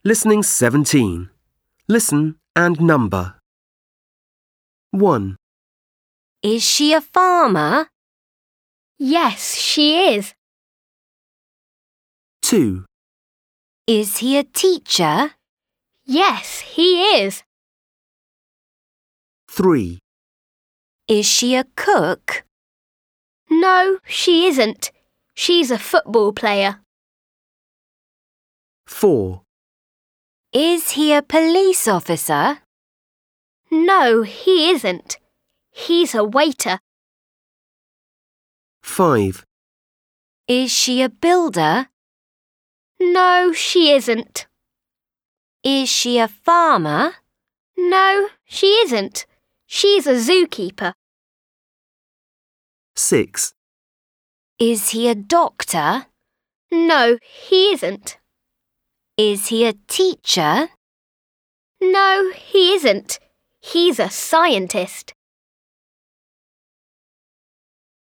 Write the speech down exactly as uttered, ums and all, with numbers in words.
Listening seventeen. Listen and number. one. Is she a farmer? Yes, she is. two. Is he a teacher? Yes, he is. three. Is she a cook? No, she isn't. She's a football player. four. Is he a police officer? No, he isn't. He's a waiter. five. Is she a builder? No, she isn't. Is she a farmer? No, she isn't. She's a zookeeper. six. Is he a doctor? No, he isn't. Is he a teacher? No, he isn't. He's a scientist.